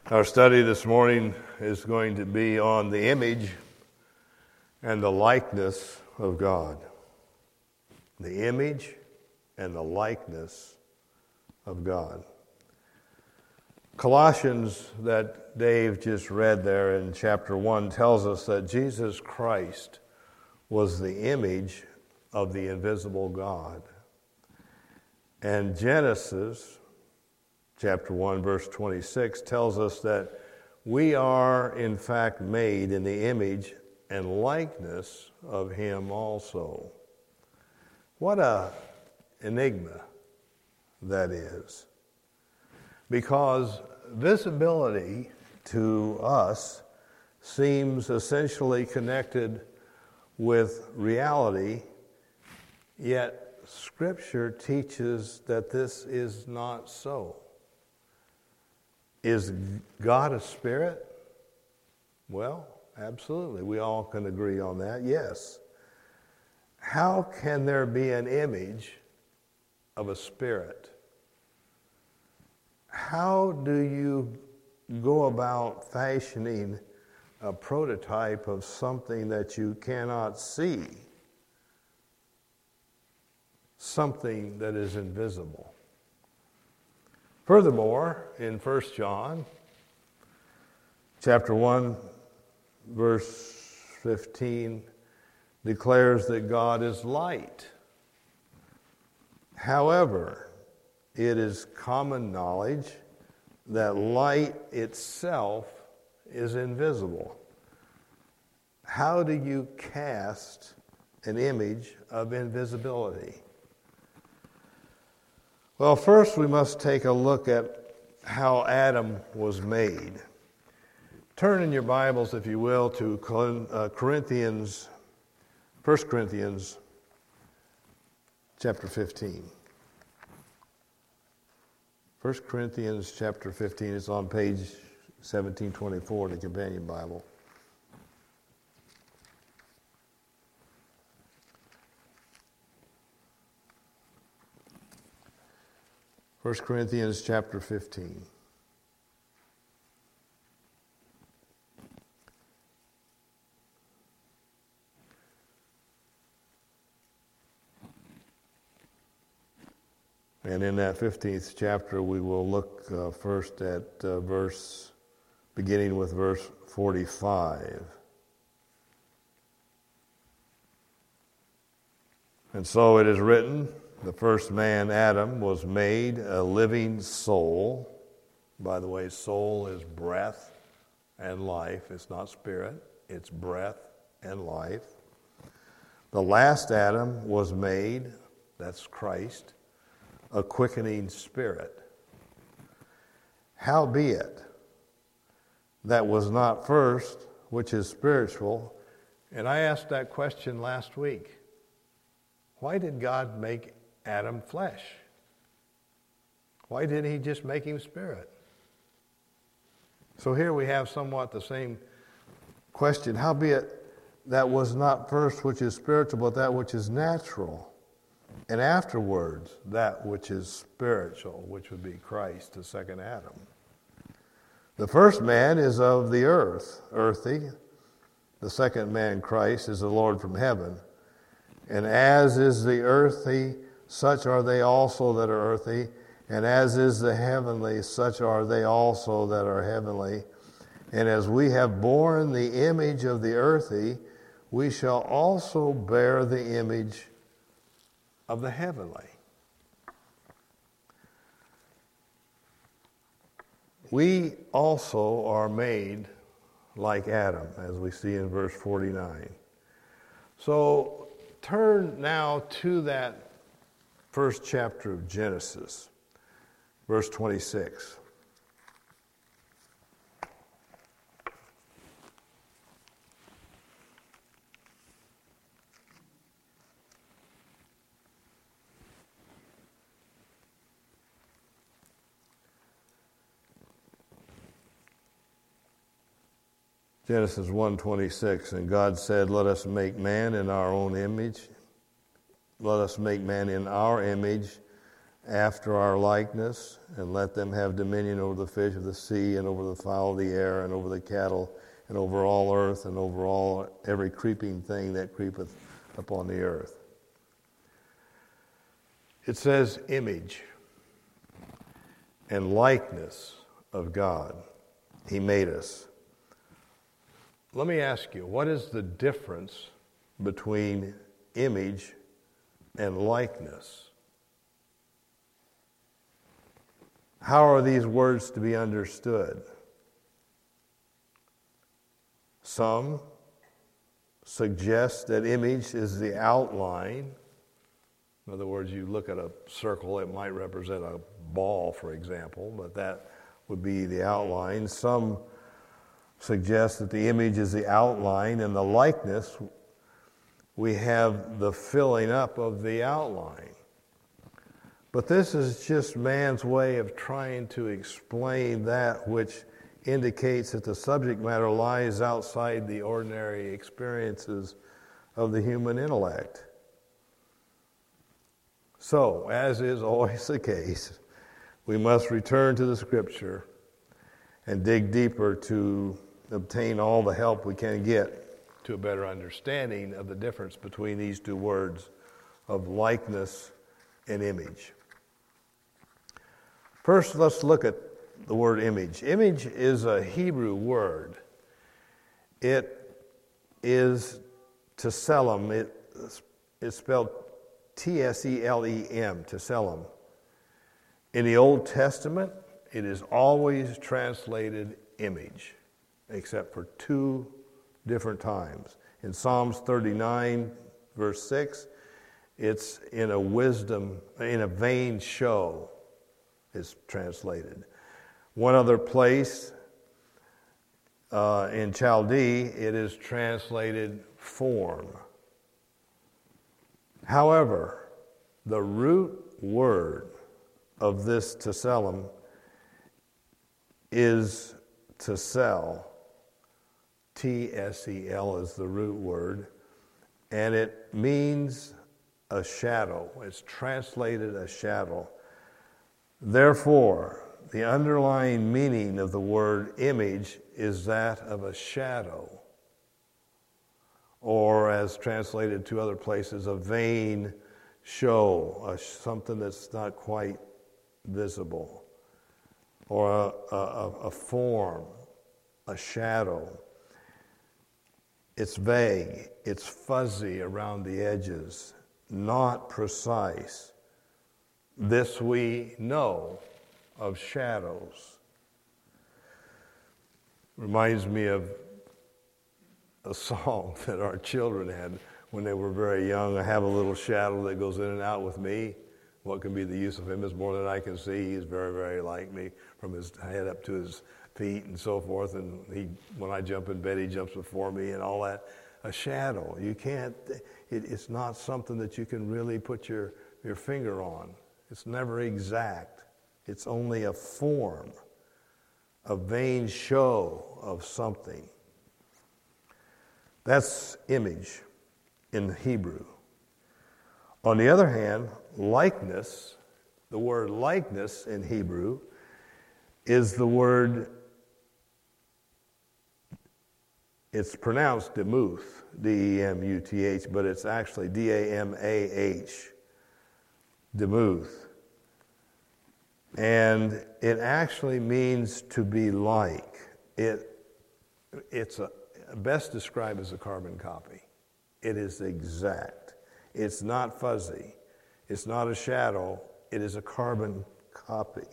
Our study this morning is going to be on the image and the likeness of God. The image and the likeness of God. Colossians, that Dave just read there in chapter 1, tells us that Jesus Christ was the image of the invisible God. And Genesis chapter 1, verse 26 tells us that we are in fact made in the image and likeness of Him also. What a enigma that is. Because visibility to us seems essentially connected with reality, yet Scripture teaches that this is not so. Is God a spirit? Well, absolutely. We all can agree on that, yes. How can there be an image of a spirit? How do you go about fashioning a prototype of something that you cannot see? Something that is invisible. Furthermore, in 1 John, chapter 1, verse 15, declares that God is light. However, it is common knowledge that light itself is invisible. How do you cast an image of invisibility? Well, first we must take a look at how Adam was made. Turn in your Bibles, if you will, to 1 Corinthians chapter 15. 1 Corinthians chapter 15 is on page 1724 in the Companion Bible. First Corinthians chapter 15. And in that 15th chapter, we will look first at beginning with verse 45. And so it is written, the first man, Adam, was made a living soul. By the way, soul is breath and life. It's not spirit. It's breath and life. The last Adam was made, that's Christ, a quickening spirit. Howbeit, that was not first, which is spiritual. And I asked that question last week. Why did God make Adam flesh? Why didn't He just make him spirit? So here we have somewhat the same question. Howbeit, that was not first which is spiritual, but that which is natural. And afterwards, that which is spiritual, which would be Christ, the second Adam. The first man is of the earth, earthy. The second man, Christ, is the Lord from heaven. And as is the earthy, such are they also that are earthy. And as is the heavenly, such are they also that are heavenly. And as we have borne the image of the earthy, we shall also bear the image of the heavenly. We also are made like Adam, as we see in verse 49. So turn now to that first chapter of Genesis, verse 26. Genesis 1:26, and God said, let us make man in our own image. Let us make man in our image, after our likeness, and let them have dominion over the fish of the sea, and over the fowl of the air, and over the cattle, and over all earth, and over all every creeping thing that creepeth upon the earth. It says image and likeness of God. He made us. Let me ask you, what is the difference between image and likeness? How are these words to be understood? Some suggest that image is the outline. In other words, you look at a circle, it might represent a ball, for example, but that would be the outline. Some suggest that the image is the outline, and the likeness, we have the filling up of the outline. But this is just man's way of trying to explain that which indicates that the subject matter lies outside the ordinary experiences of the human intellect. So, as is always the case, we must return to the Scripture and dig deeper to obtain all the help we can get to a better understanding of the difference between these two words of likeness and image. First, let's look at the word image. Image is a Hebrew word. It is tselem. It's spelled T-S-E-L-E-M, tselem. In the Old Testament, it is always translated image, except for two different times. In Psalms 39, verse 6, it's in a vain show, is translated. One other place, in Chaldee, it is translated form. However, the root word of this tselem is tsel. T-S-E-L is the root word, and it means a shadow. It's translated a shadow. Therefore, the underlying meaning of the word image is that of a shadow, or as translated to other places, a vain show, something that's not quite visible, or a form, a shadow. It's vague, it's fuzzy around the edges, not precise. This we know of shadows. Reminds me of a song that our children had when they were very young. I have a little shadow that goes in and out with me. What can be the use of him is more than I can see. He's very, very like me, from his head up to his feet and so forth. And when I jump in bed, he jumps before me and all that. A shadow. You can't, it's not something that you can really put your finger on. It's never exact. It's only a form, a vain show of something. That's image in Hebrew. On the other hand, likeness, the word likeness in Hebrew is the word, it's pronounced demuth, D-E-M-U-T-H, but it's actually D-A-M-A-H, demuth. And it actually means to be like. It's best described as a carbon copy. It is exact. It's not fuzzy. It's not a shadow. It is a carbon copy.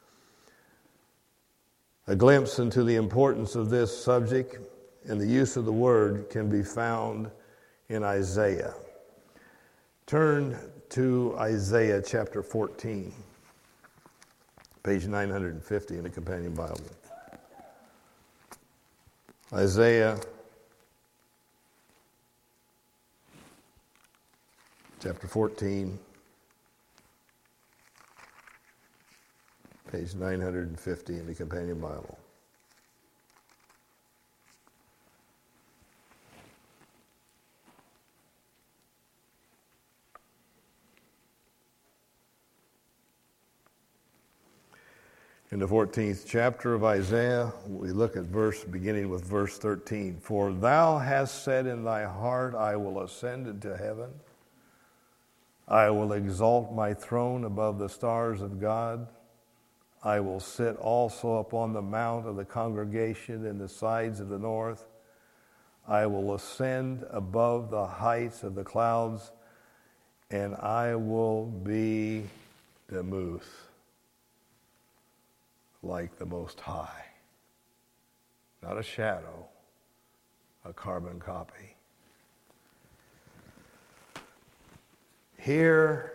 A glimpse into the importance of this subject and the use of the word can be found in Isaiah. Turn to Isaiah chapter 14, page 950 in the Companion Bible. Isaiah chapter 14, page 950 in the Companion Bible. In the 14th chapter of Isaiah, we look at beginning with verse 13. For thou hast said in thy heart, I will ascend into heaven. I will exalt my throne above the stars of God. I will sit also upon the mount of the congregation in the sides of the north. I will ascend above the heights of the clouds, and I will be Demuth, like the Most High. Not a shadow, a carbon copy. Here,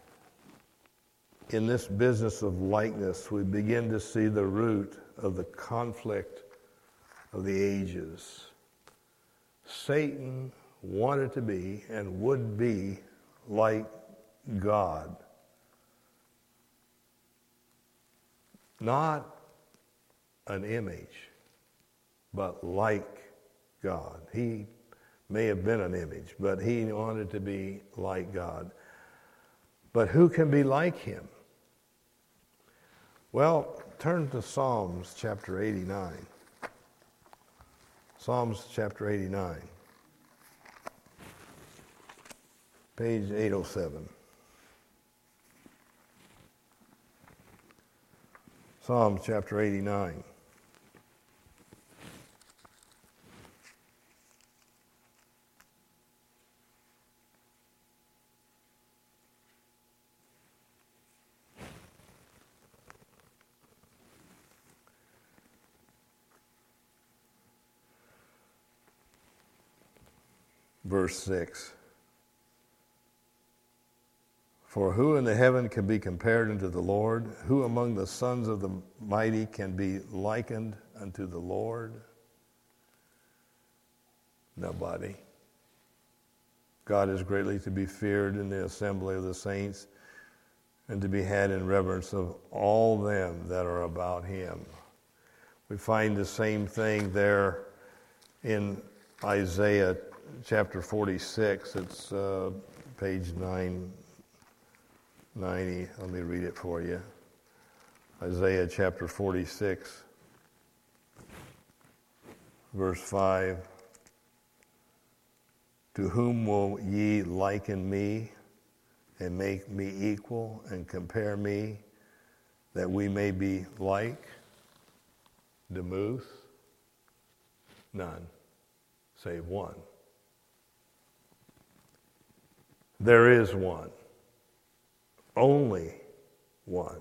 in this business of likeness, we begin to see the root of the conflict of the ages. Satan wanted to be and would be like God. Not an image, but like God. He may have been an image, but he wanted to be like God. But who can be like him? Well, turn to Psalms chapter 89. Psalms chapter 89. Page 807. Psalms chapter 89. Verse 6. For who in the heaven can be compared unto the Lord? Who among the sons of the mighty can be likened unto the Lord? Nobody. God is greatly to be feared in the assembly of the saints, and to be had in reverence of all them that are about him. We find the same thing there in Isaiah chapter 46. It's page 990. Let me read it for you. Isaiah chapter 46, verse 5. To whom will ye liken me, and make me equal, and compare me, that we may be like? Demuth? None, save one. There is one, only one,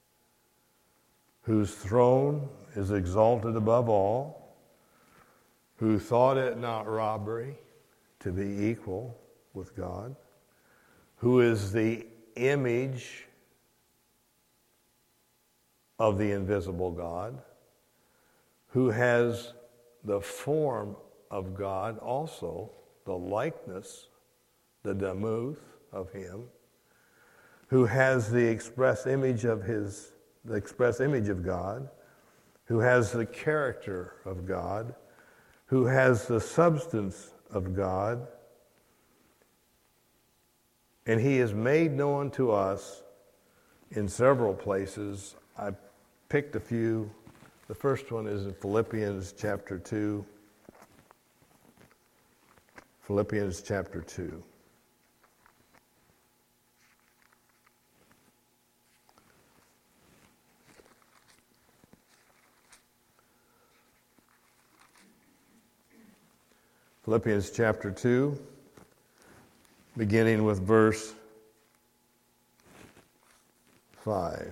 whose throne is exalted above all, who thought it not robbery to be equal with God, who is the image of the invisible God, who has the form of God also, the likeness, the demuth of him, who has the express image of God, who has the character of God, who has the substance of God, and he is made known to us in several places. I picked a few. The first one is in Philippians chapter 2. Philippians chapter 2. Philippians chapter 2, beginning with verse 5.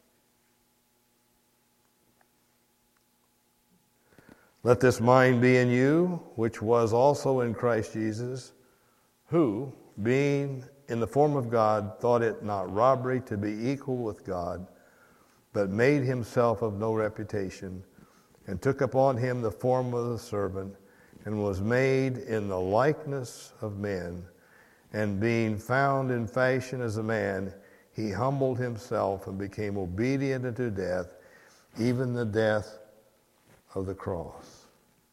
Let this mind be in you, which was also in Christ Jesus, who, being in the form of God, thought it not robbery to be equal with God, but made himself of no reputation, and took upon him the form of a servant, and was made in the likeness of men, and being found in fashion as a man, he humbled himself and became obedient unto death, even the death of the cross.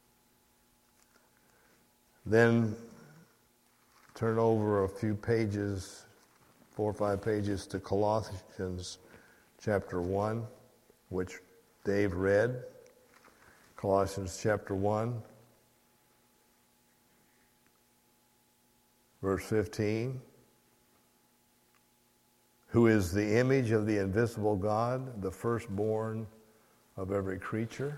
Then turn over a few pages, 4 or 5 pages, to Colossians chapter 1. which Dave read, Colossians chapter 1, verse 15, who is the image of the invisible God, the firstborn of every creature.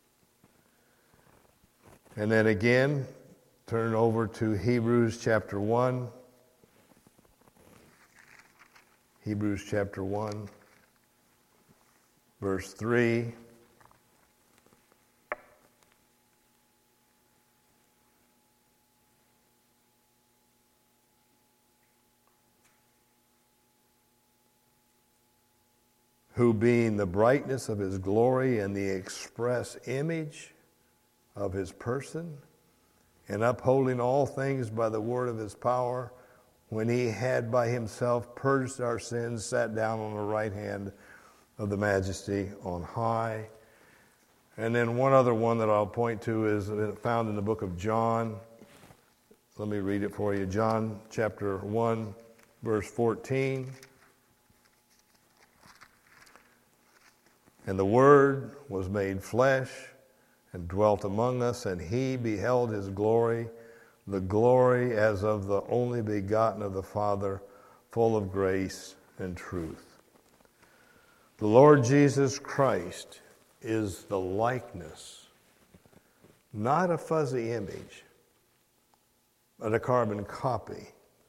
And then again, turn over to Hebrews chapter 1. Hebrews chapter 1, verse 3. Who being the brightness of his glory and the express image of his person, and upholding all things by the word of his power, when he had by himself purged our sins, sat down on the right hand of the majesty on high. And then one other one that I'll point to is found in the book of John. Let me read it for you. John chapter 1, verse 14. And the Word was made flesh and dwelt among us, and he beheld his glory, the glory as of the only begotten of the Father, full of grace and truth. The Lord Jesus Christ is the likeness, not a fuzzy image, but a carbon copy,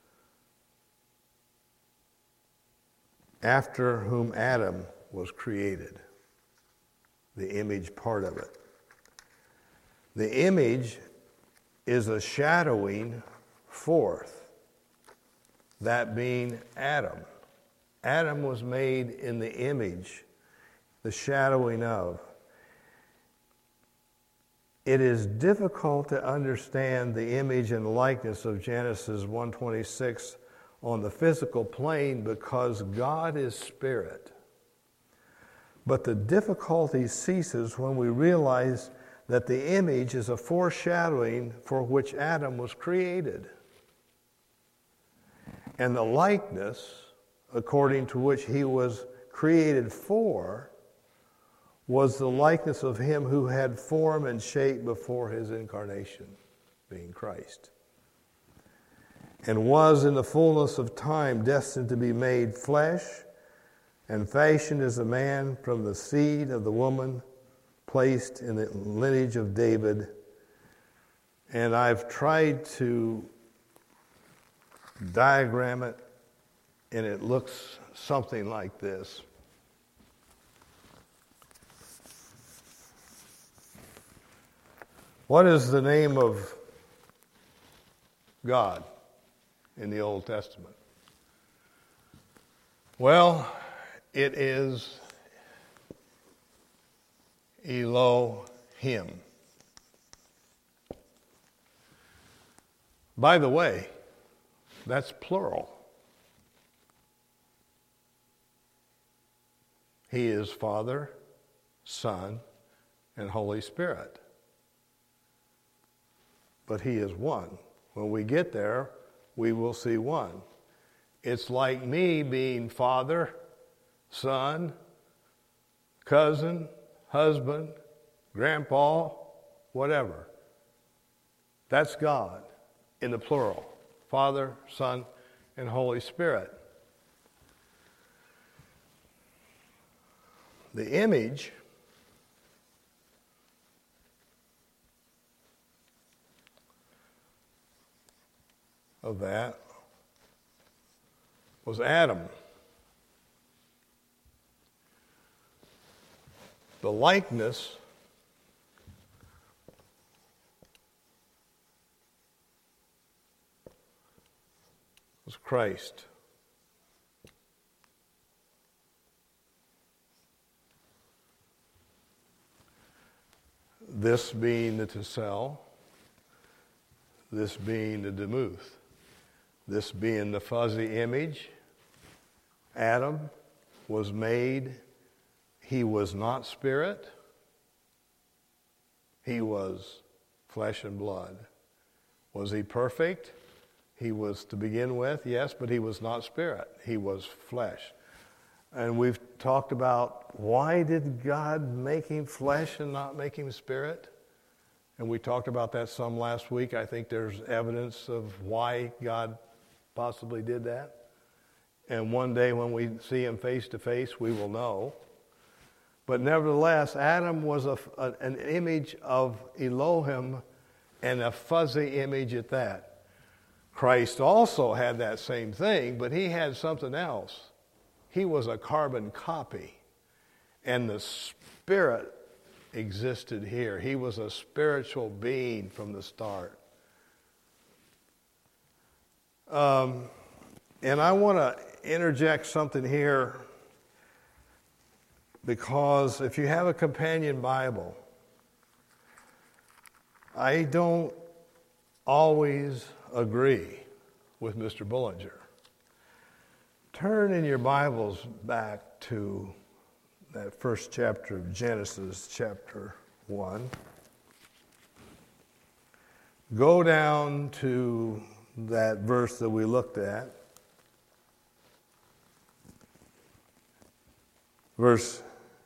after whom Adam was created. The image part of it. The image is a shadowing forth, that being Adam. Adam was made in the image, the shadowing of. It is difficult to understand the image and likeness of Genesis 1:26 on the physical plane because God is spirit. But the difficulty ceases when we realize that the image is a foreshadowing for which Adam was created. And the likeness, according to which he was created for, was the likeness of him who had form and shape before his incarnation, being Christ, and was in the fullness of time destined to be made flesh, and fashioned as a man from the seed of the woman, placed in the lineage of David. And I've tried to diagram it, and it looks something like this. What is the name of God in the Old Testament? Well, it is Elohim. By the way, that's plural. He is Father, Son, and Holy Spirit. But he is one. When we get there, we will see one. It's like me being Father, Son, cousin, husband, grandpa, whatever. That's God in the plural. Father, Son, and Holy Spirit. The image of that was Adam. The likeness was Christ. This being the Tessel, this being the Demuth, this being the fuzzy image. Adam was made. He was not spirit. He was flesh and blood. Was he perfect? He was to begin with, yes, but he was not spirit. He was flesh. And we've talked about why did God make him flesh and not make him spirit? And we talked about that some last week. I think there's evidence of why God possibly did that. And one day when we see him face to face, we will know. But nevertheless, Adam was an image of Elohim, and a fuzzy image at that. Christ also had that same thing, but he had something else. He was a carbon copy, and the Spirit existed here. He was a spiritual being from the start. And I want to interject something here, because if you have a companion Bible, I don't always agree with Mr. Bullinger. Turn in your Bibles back to that first chapter of Genesis, chapter 1. Go down to that verse that we looked at. Verse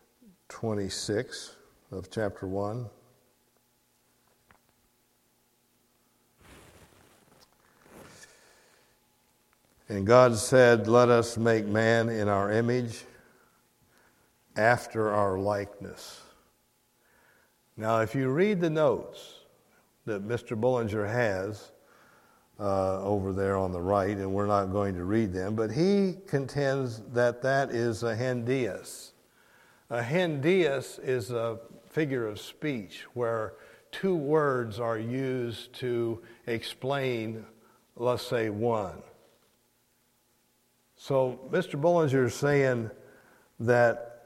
26 of chapter 1. And God said, "Let us make man in our image, after our likeness." Now, if you read the notes that Mr. Bullinger has over there on the right, and we're not going to read them, but he contends that that is a hendias. A hendias is a figure of speech where two words are used to explain, let's say, one. So Mr. Bullinger is saying that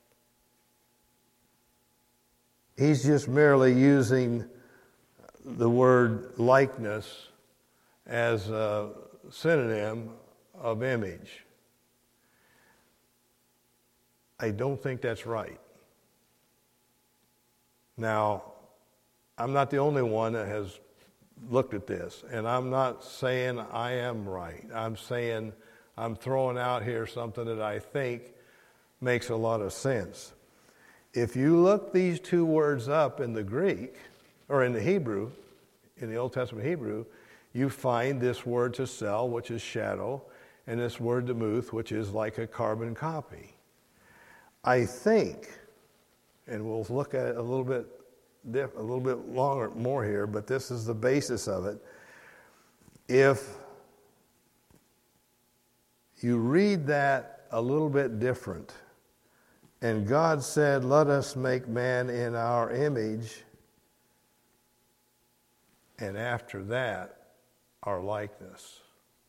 he's just merely using the word likeness as a synonym of image. I don't think that's right. Now, I'm not the only one that has looked at this, and I'm not saying I am right. I'm saying I'm throwing out here something that I think makes a lot of sense. If you look these two words up in the Greek, or in the Hebrew, in the Old Testament Hebrew, you find this word to sell, which is shadow, and this word demuth, which is like a carbon copy. I think, and we'll look at it a little bit longer, more here, but this is the basis of it. If you read that a little bit different, and God said, "Let us make man in our image," and after that, our likeness.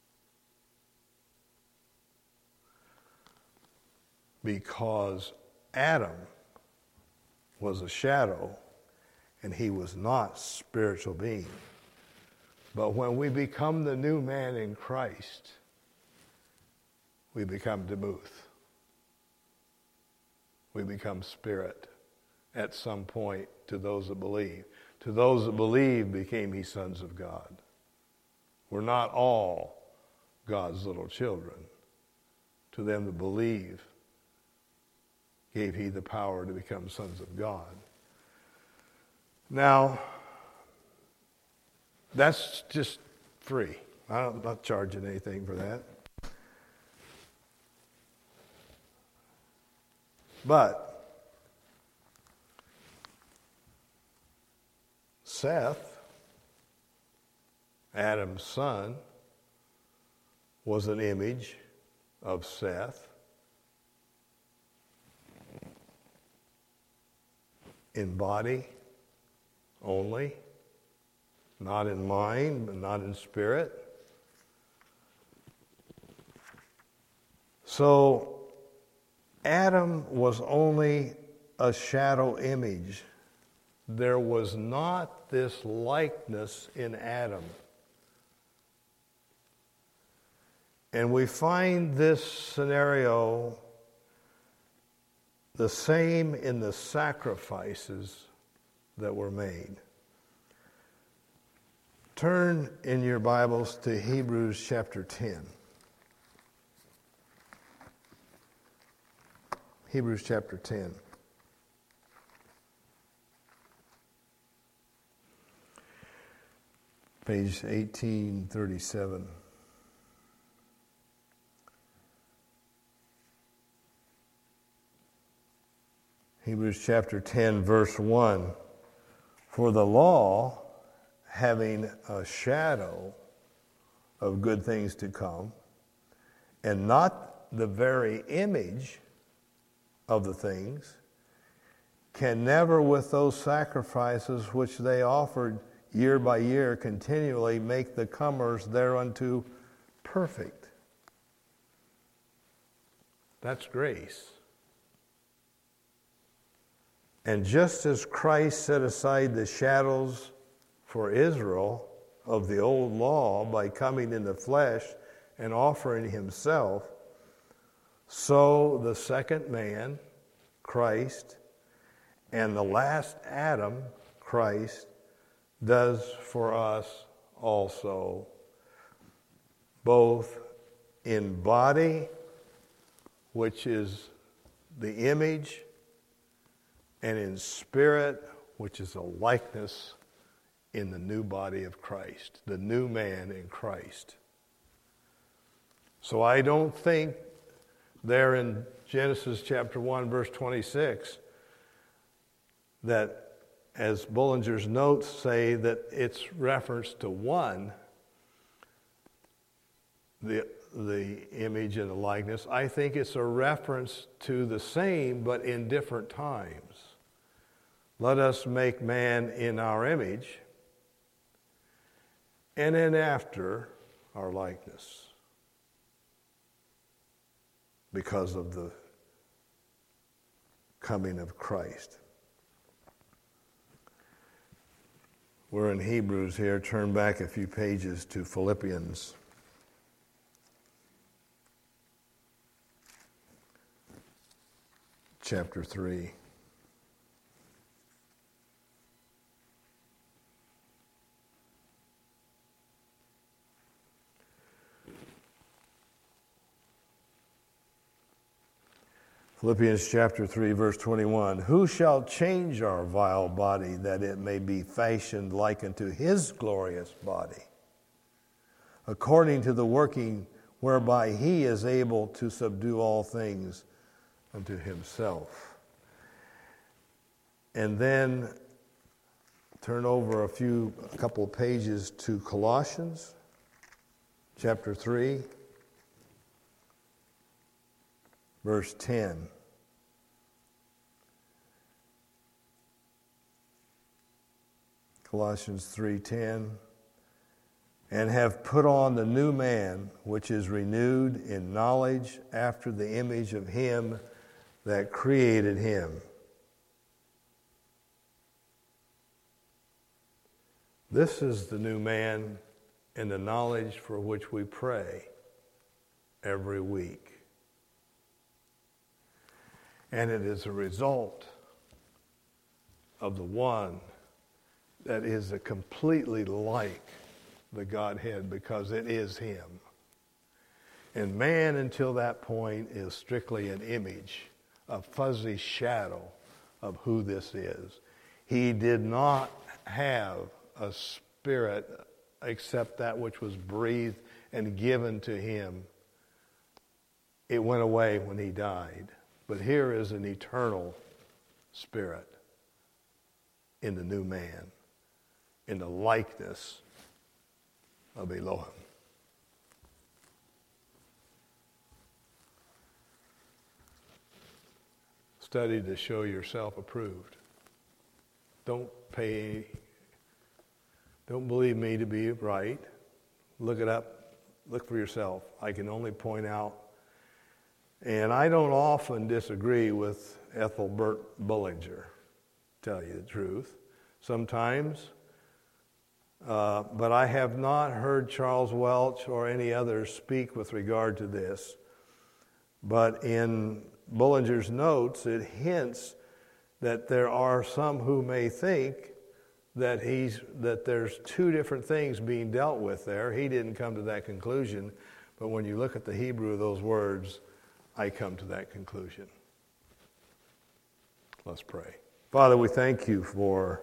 Because Adam was a shadow, and he was not spiritual being. But when we become the new man in Christ, we become demuth. We become spirit at some point to those that believe. To those that believe became ye sons of God. We're not all God's little children. To them that believe, gave he the power to become sons of God. Now, that's just free. I'm not charging anything for that. But Seth, Adam's son, was an image of Seth in body only, not in mind, but not in spirit. So Adam was only a shadow image. There was not this likeness in Adam. And we find this scenario the same in the sacrifices that were made. Turn in your Bibles to Hebrews chapter 10. Hebrews chapter 10. Page 1837. Hebrews chapter 10, verse 1. For the law, having a shadow of good things to come, and not the very image of the things, can never with those sacrifices which they offered year by year continually make the comers thereunto perfect. That's grace. And just as Christ set aside the shadows for Israel of the old law by coming in the flesh and offering himself, so the second man, Christ, and the last Adam, Christ, does for us also, both in body, which is the image, and in spirit, which is a likeness in the new body of Christ, the new man in Christ. So I don't think there in Genesis chapter 1, verse 26, that as Bullinger's notes say that it's reference to one, the image and the likeness. I think it's a reference to the same, but in different times. Let us make man in our image, and then after our likeness, because of the coming of Christ. We're in Hebrews here. Turn back a few pages to Philippians. Chapter 3. Philippians chapter 3, verse 21. Who shall change our vile body that it may be fashioned like unto his glorious body, according to the working whereby he is able to subdue all things unto himself. And then turn over a couple of pages to Colossians chapter 3. Verse 10. Colossians 3:10. And have put on the new man, which is renewed in knowledge after the image of him that created him. This is the new man in the knowledge for which we pray every week. And it is a result of the one that is completely like the Godhead, because it is him. And man, until that point, is strictly an image, a fuzzy shadow of who this is. He did not have a spirit except that which was breathed and given to him. It went away when he died. But here is an eternal spirit in the new man, in the likeness of Elohim. Study to show yourself approved. Don't believe me to be right. Look it up. Look for yourself. I can only point out. And I don't often disagree with Ethelbert Bullinger, to tell you the truth. Sometimes. But I have not heard Charles Welch or any others speak with regard to this. But in Bullinger's notes, it hints that there are some who may think that there's two different things being dealt with there. He didn't come to that conclusion. But when you look at the Hebrew of those words, I come to that conclusion. Let's pray. Father, we thank you for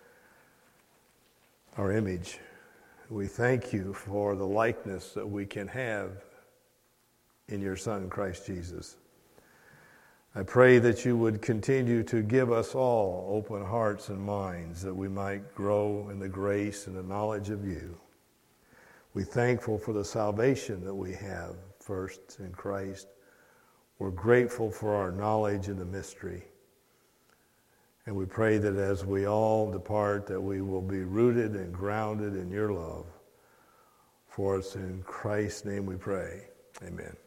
our image. We thank you for the likeness that we can have in your Son, Christ Jesus. I pray that you would continue to give us all open hearts and minds that we might grow in the grace and the knowledge of you. We're thankful for the salvation that we have first in Christ. We're grateful for our knowledge in the mystery. And we pray that as we all depart, that we will be rooted and grounded in your love. For it's in Christ's name we pray. Amen.